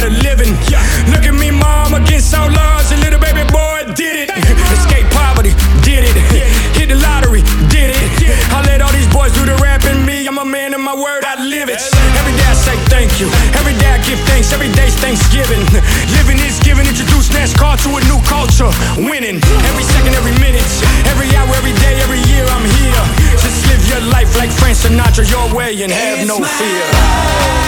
better living. Look at me, mom, against all odds, a little baby boy did it. Escape poverty, did it. Hit the lottery, did it. I let all these boys do the rap and me, I'm a man of my word, I live it. Every day I say thank you, every day I give thanks, every day's Thanksgiving. Living is giving, introduce NASCAR to a new culture. Winning, every second, every minute, every hour, every day, every year I'm here. Just live your life like Frank Sinatra, your way, and have no fear.